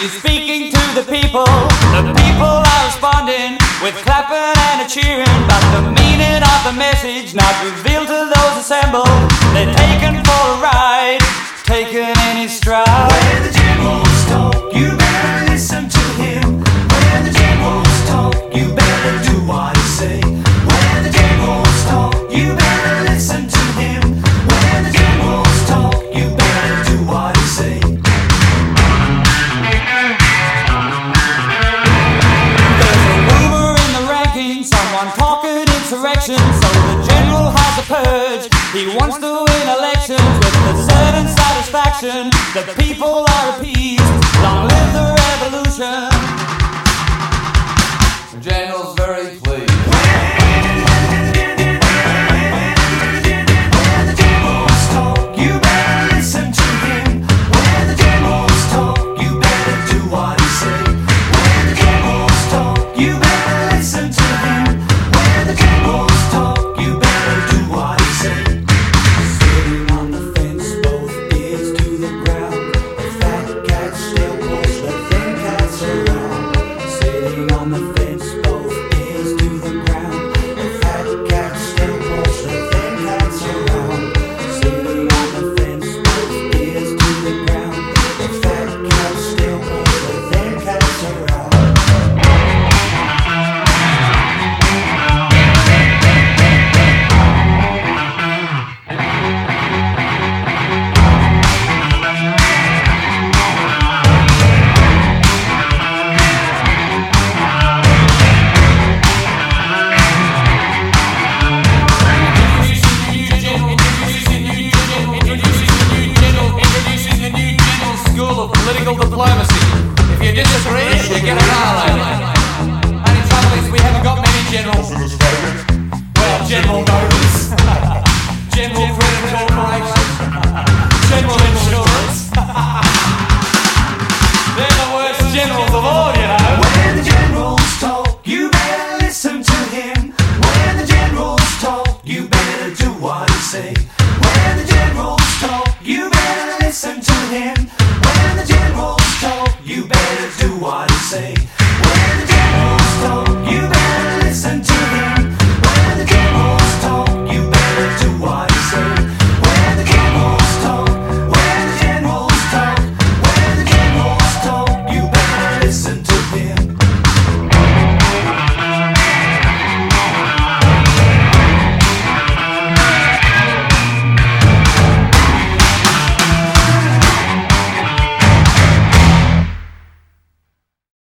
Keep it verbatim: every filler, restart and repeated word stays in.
He's speaking to the people. The people are responding with clapping and a cheering. But the meaning of the message not revealed to those assembled. They're taken for a ride, taken in his stride. When the generals talk, you better listen to him. When the generals talk, you better do what he say. When the generals talk, you better listen to him. When the generals talk, you better do what he say. There's a rumor in the rankings, someone talking insurrection. So the general has a purge. He wants to win elections with the certain satisfaction. The people are appeased. Long live the revolution. The general's very pleased. Political diplomacy. If you disagree, you get annihilated. Only trouble is we haven't got many generals. Well, General Motors, General Credit Corporation, General Insurance. They're the worst generals of all, you know. When the generals talk, you better listen to him. When the generals talk, you better do what he say. When the generals talk, you better listen to him. When the generals talk, you better do what he say.